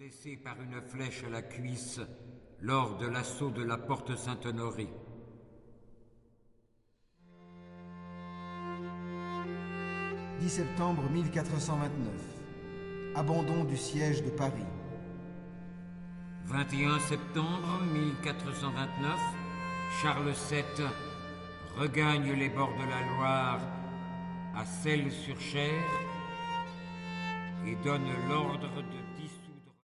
blessé par une flèche à la cuisse lors de l'assaut de la porte Saint-Honoré. « 10 septembre 1429. Abandon du siège de Paris. 21 septembre 1429. Charles VII regagne les bords de la Loire à Celles-sur-Cher et donne l'ordre de